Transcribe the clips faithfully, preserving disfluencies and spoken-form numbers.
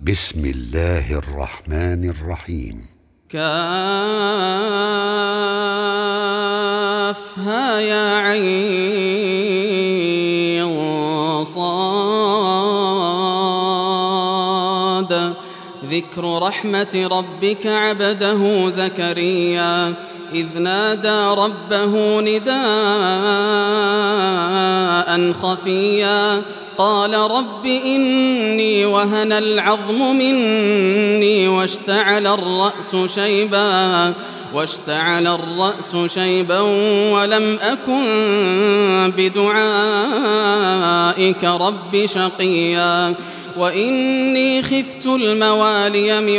بسم الله الرحمن الرحيم. كافها يا عين صاد. ذكر رحمة ربك عبده زكريا إذ نادى ربه نداء خفيا قال رب إني وهن العظم مني واشتعل الرأس شيبا واشتعل الرأس شيبا ولم أكن بدعائك رب شقيا وإني خفت الموالي من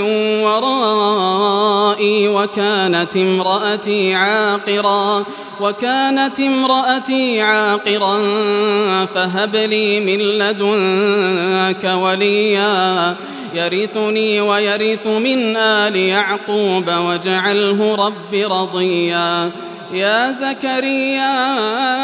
ورائي وكانت امرأتي عاقرا وكانت امرأتي عاقرا فهب لي من لدنك وليا يرثني ويرث من آل يعقوب واجعله رب رضيا. يا زكريا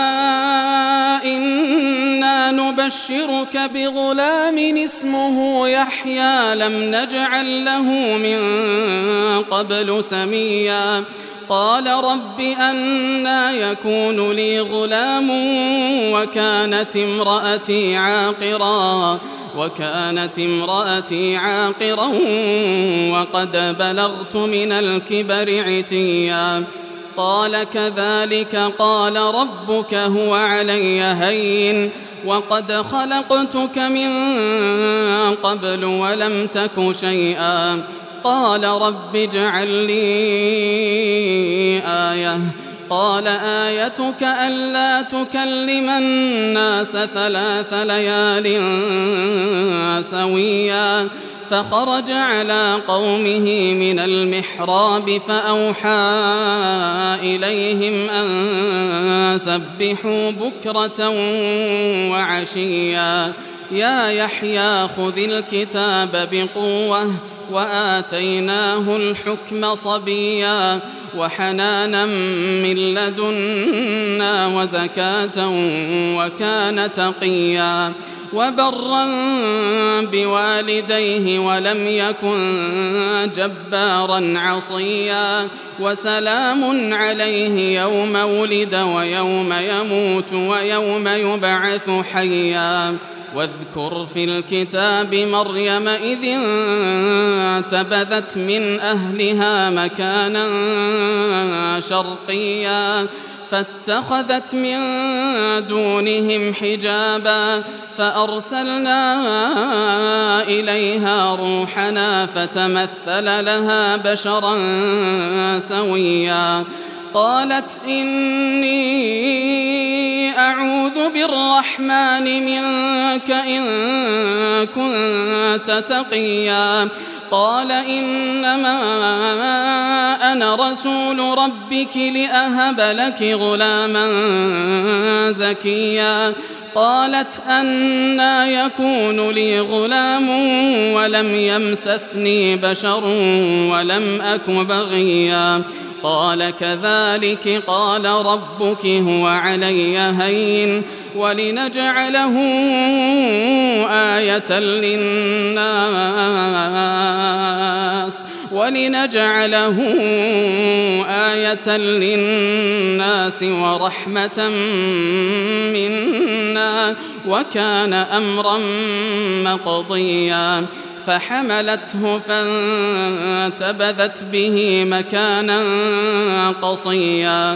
إنا نبشرك بغلام اسمه يحيى لم نجعل له من قبل سميا قال رب أنى يكون لي غلام وكانت امرأتي عاقرا وكانت امرأتي عاقرا وقد بلغت من الكبر عتيا قال كذلك قال ربك هو علي هين وقد خلقتك من قبل ولم تك شيئا قال رب اجعل لي آية قال آيتك ألا تكلم الناس ثلاث ليال سويا فخرج على قومه من المحراب فأوحى إليهم أن سبحوا بكرة وعشيا يا يحيى خذ الكتاب بقوة وآتيناه الحكم صبيا وحنانا من لدنا وزكاة وكان تقيا وبرا بوالديه ولم يكن جبارا عصيا وسلام عليه يوم ولد ويوم يموت ويوم يبعث حيا. واذكر في الكتاب مريم إذ انتبذت من أهلها مكانا شرقيا فاتخذت من دونهم حجابا فأرسلنا إليها روحنا فتمثل لها بشرا سويا قالت إني أعوذ بالرحمن منك إن كنت تقيا قال إنما أنا رسول ربك لأهب لك غلاما زكيا قالت أنى يكون لي غلام ولم يمسسني بشر ولم أك بغيا قال كذلك قال ربك هو علي هين ولنجعله آية للناس ولنجعله آية للناس ورحمة منا وكان أمرا مقضيا فحملته فانتبذت به مكانا قصيا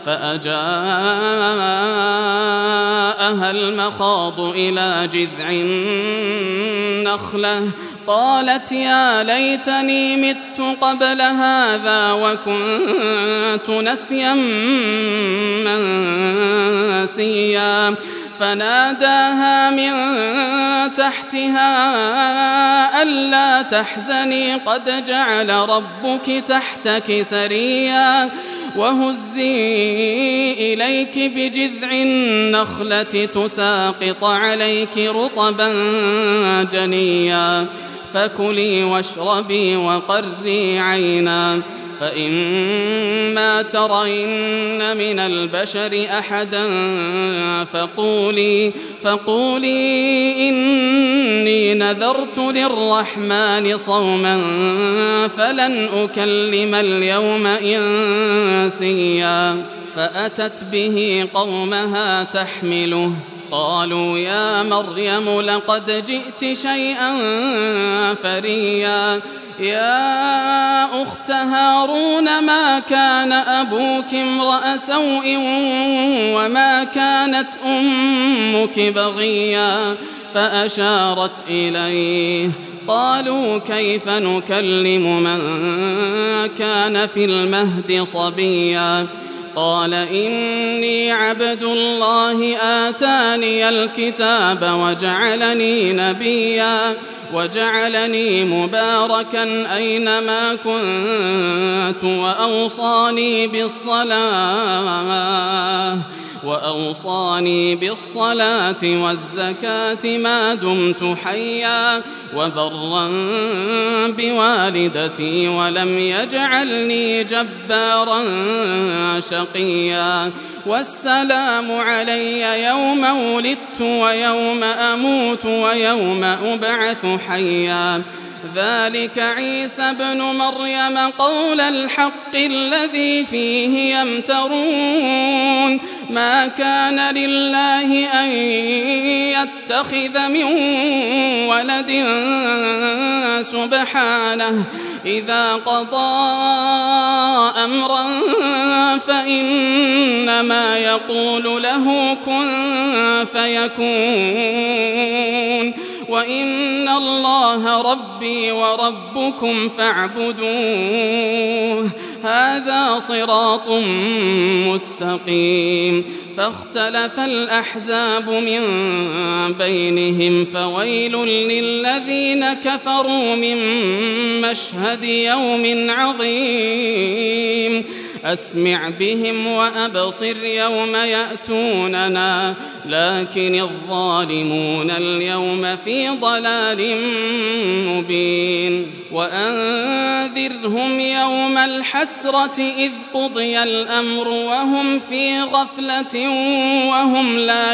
فأجاءها المخاض إلى جذع النخلة قالت يا ليتني مت قبل هذا وكنت نسيا منسيا فناداها من تحتها ألا تحزني قد جعل ربك تحتك سريا وهزي إليك بجذع النخلة تساقط عليك رطبا جنيا فكلي واشربي وقري عينا فإما ترين من البشر أحدا فقولي, فقولي إني نذرت للرحمن صوما فلن أكلم اليوم إنسيا. فأتت به قومها تحمله قالوا يا مريم لقد جئت شيئا فريا. يا أخت هارون ما كان أبوك امرأ سوء وما كانت أمك بغيا. فأشارت إليه قالوا كيف نكلم من كان في المهد صبيا. قال إني عبد الله آتاني الكتاب وجعلني نبيا وجعلني مباركا أينما كنت وأوصاني بالصلاة وأوصاني بالصلاة والزكاة ما دمت حيا وبرا بوالدتي ولم يجعلني جبارا شقيا. والسلام علي يوم ولدت ويوم أموت ويوم أبعث حيا. ذلك عيسى بن مريم قول الحق الذي فيه يمترون. ما كان لله أن يتخذ من ولد سبحانه إذا قضى أمرا فإنما يقول له كن فيكون. وإن الله ربي وربكم فاعبدوه هذا صراط مستقيم. فاختلف الأحزاب من بينهم فويل للذين كفروا من مشهد يوم عظيم. أسمع بهم وأبصر يوم يأتوننا لكن الظالمون اليوم في ضلال مبين. وأنذرهم يوم الحسرة إذ قضي الأمر وهم في غفلة وهم لا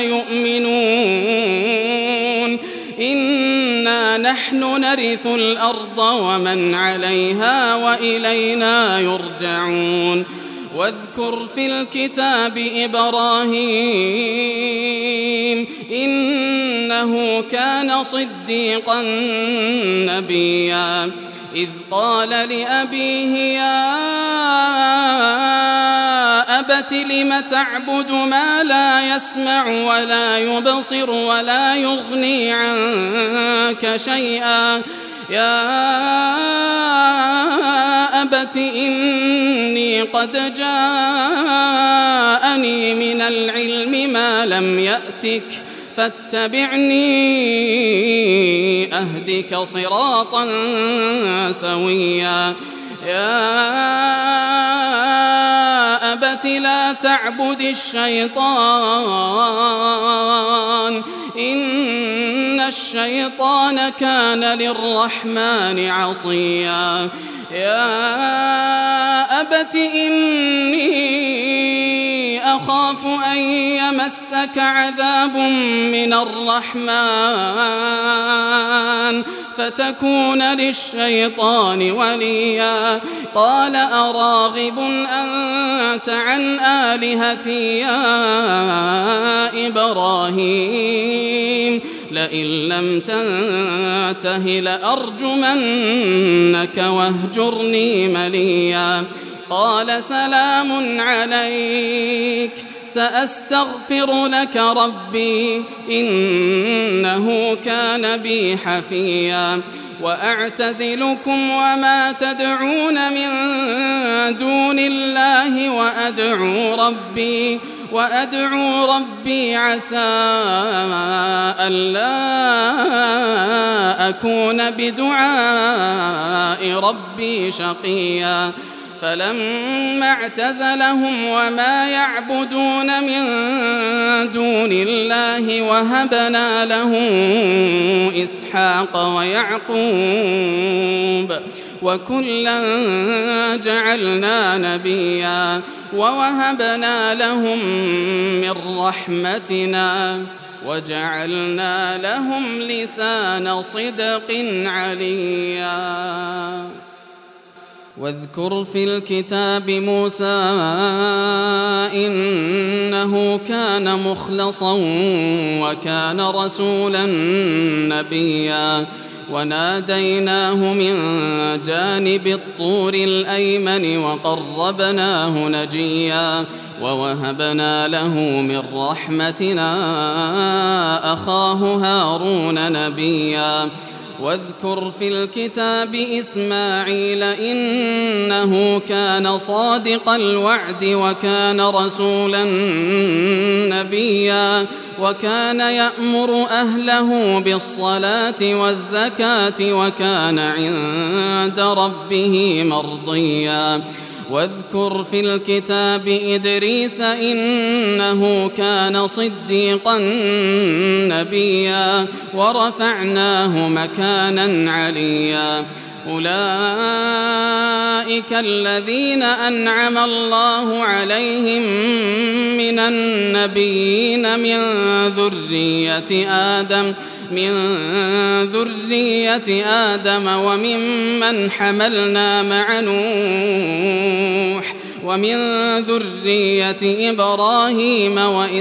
يؤمنون. إنا نحن نرث الأرض ومن عليها وإلينا يرجعون. واذكر في الكتاب إبراهيم إنه كان صديقا نبيا. إذ قال لأبيه يا أبت لم تعبد ما لا يسمع ولا يبصر ولا يغني عنك شيئا. يا أبت إني قد جاءني من العلم ما لم يأتك فاتبعني أهدك صراطا سويا. يا أبت لا تعبد الشيطان إن الشيطان كان للرحمن عصيا. يا أبت إني أخاف أن يمسك عذاب من الرحمن فتكون للشيطان وليا. قال أراغب أنت عن آلهتي يا إبراهيم لئن لم تنته لأرجمنك واهجرني مليا. قال سلام عليك سأستغفر لك ربي إنه كان بي حفيا. وأعتزلكم وما تدعون من دون الله وأدعو ربي وأدعو ربي عسى ألا أكون بدعاء ربي شقيا. فلما اعتزلهم وما يعبدون من دون الله وهبنا له إسحاق ويعقوب وكلا جعلنا نبيا ووهبنا لهم من رحمتنا وجعلنا لهم لسان صدق عليا واذكر في الكتاب موسى إنه كان مخلصا وكان رسولا نبيا وناديناه من جانب الطور الأيمن وقربناه نجيا ووهبنا له من رحمتنا أخاه هارون نبيا واذكر في الكتاب إسماعيل إنه كان صادق الوعد وكان رسولا نبيا وكان يأمر أهله بالصلاة والزكاة وكان عند ربه مرضيا واذكر في الكتاب إدريس إنه كان صديقا نبيا ورفعناه مكانا عليا أولئك الذين أنعم الله عليهم من النبيين من ذرية آدم من ذرية آدم وممن حملنا مع نوح ومن ذرية إبراهيم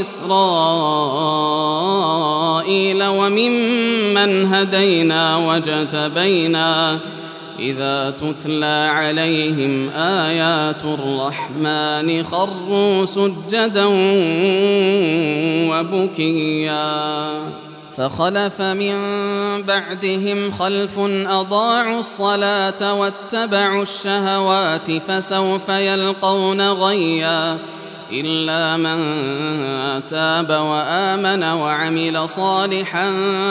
وإسرائيل وممن هدينا واجتبينا إذا تتلى عليهم آيات الرحمن خروا سجدا وبكيا فخلف من بعدهم خلف أضاعوا الصلاة واتبعوا الشهوات فسوف يلقون غيا إلا من تاب وآمن وعمل صالحا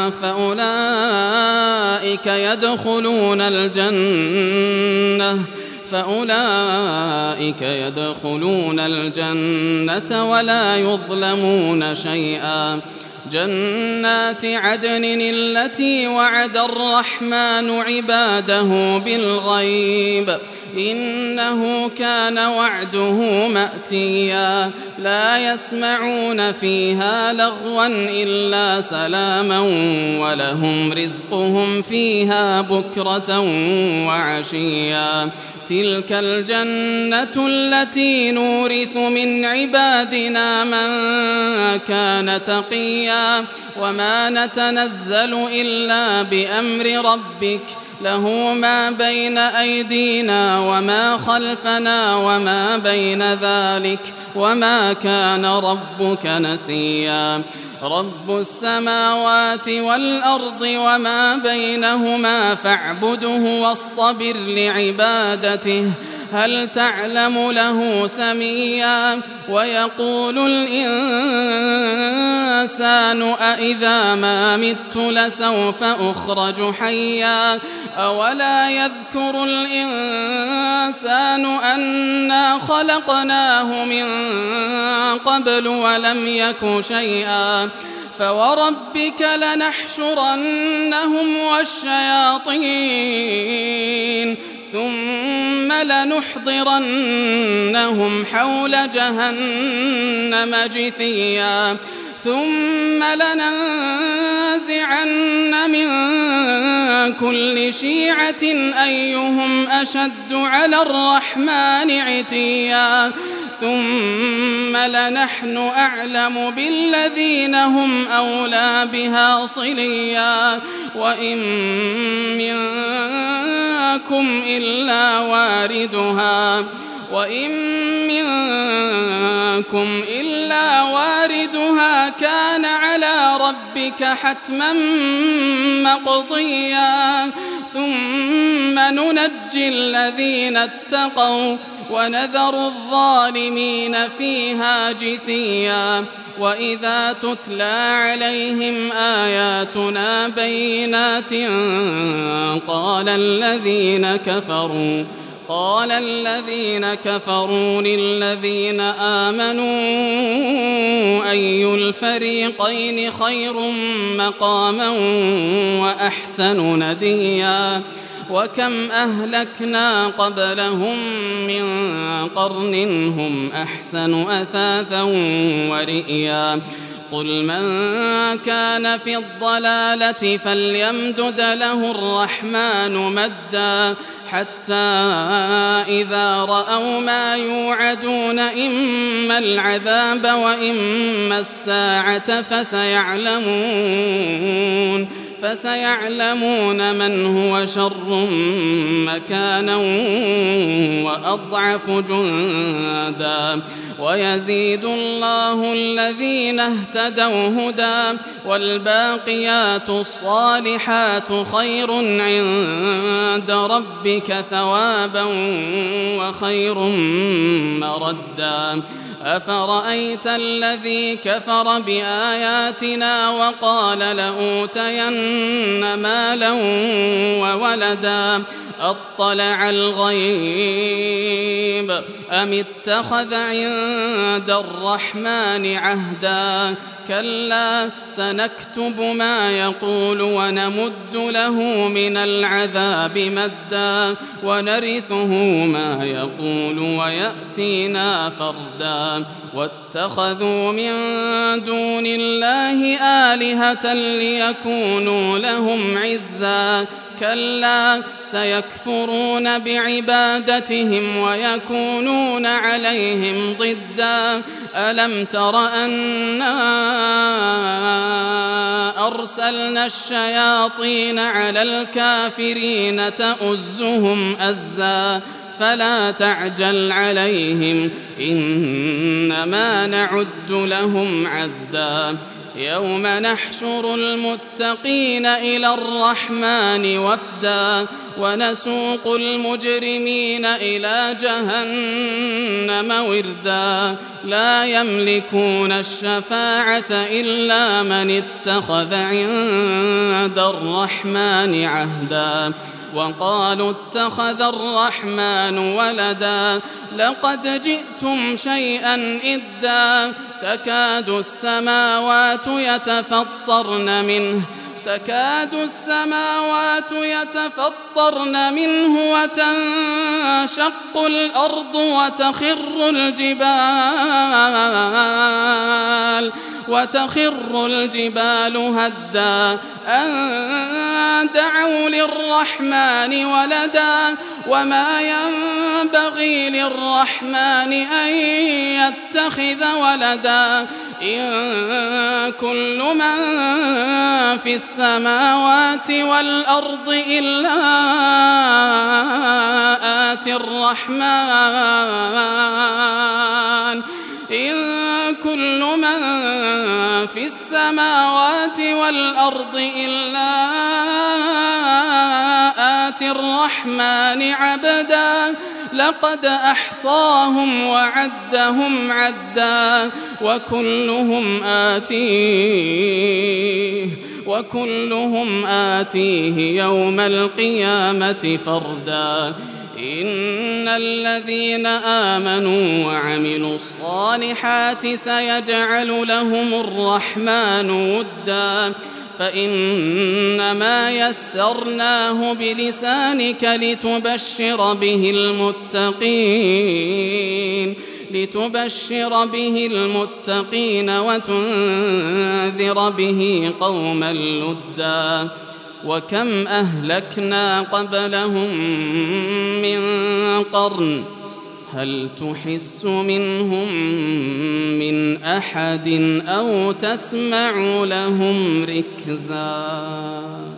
فأولئك يدخلون الجنة فأولئك يدخلون الجنة ولا يظلمون شيئا جنات عدن التي وعد الرحمن عباده بالغيب إنه كان وعده مأتيا لا يسمعون فيها لغوا إلا سلاما ولهم رزقهم فيها بكرة وعشيا تلك الجنة التي نورث من عبادنا من كان تقيا وما نتنزل إلا بأمر ربك له ما بين أيدينا وما خلفنا وما بين ذلك وما كان ربك نسيا رب السماوات والأرض وما بينهما فاعبده واصطبر لعبادته هل تعلم له سميا ويقول الإنسان أإذا ما مت لسوف أخرج حيا أولا يذكر الإنسان أنا خلقناه من قبل ولم يك شيئا فوربك لنحشرنهم والشياطين ثم لنحضرنهم حول جهنم جثيا ثم لننزعن من كل شيعة أيهم أشد على الرحمن عتيا ثم لنحن أعلم بالذين هم أولى بها صليا وإن منكم إلا واردها وإن منكم إلا واردها كان على ربك حتما مقضيا ثم ننجي الذين اتقوا ونذر الظالمين فيها جثيا وإذا تتلى عليهم آياتنا بينات قال الذين كفروا قال الذين كفروا للذين آمنوا أي الفريقين خير مقاما وأحسن نديا وكم أهلكنا قبلهم من قرن هم أحسن أثاثا ورئيا قل من كان في الضلالة فليمدد له الرحمن مدا حتى إذا رأوا ما يوعدون إما العذاب وإما الساعة فسيعلمون فسيعلمون من هو شر مكانا وأضعف جندا ويزيد الله الذين اهتدوا هدى والباقيات الصالحات خير عند ربك ثوابا وخير مردا أفرأيت الذي كفر بآياتنا وقال لأوتين مالا وولدا أطلع الغيب أم اتخذ عند الرحمن عهدا كلا سنكتب ما يقول ونمد له من العذاب مدا ونرثه ما يقول ويأتينا فردا واتخذوا من دون الله آلهة ليكونوا لهم عزا كلا سيكفرون بعبادتهم ويكونون عليهم ضدا ألم تر أنا أرسلنا الشياطين على الكافرين تؤزهم أزا فلا تعجل عليهم إنما نعد لهم عدا يوم نحشر المتقين إلى الرحمن وفدا ونسوق المجرمين إلى جهنم وردا لا يملكون الشفاعة إلا من اتخذ عند الرحمن عهدا وقالوا اتخذ الرحمن ولدا لقد جئتم شيئا إدا تكاد السماوات يتفطرن منه تكاد السماوات يتفطرن منه وتنشق الأرض وتخر الجبال وتخر الجبال هدا أن دعوا للرحمن ولدا وما ينبغي للرحمن أن يتخذ ولدا إن كل من في السماوات والأرض إلا آتي الرحمن إن كل من في السماوات والأرض إلا آتي الرحمن عبدا لقد أحصاهم وعدهم عدا وكلهم آتيه وكلهم آتيه يوم القيامة فردا إن الذين آمنوا وعملوا الصالحات سيجعل لهم الرحمن ودا فإنما يسرناه بلسانك لتبشر به المتقين لتبشر به المتقين وتنذر به قوما لدا وكم أهلكنا قبلهم من قرن هل تحس منهم من أحد أو تسمع لهم ركزا.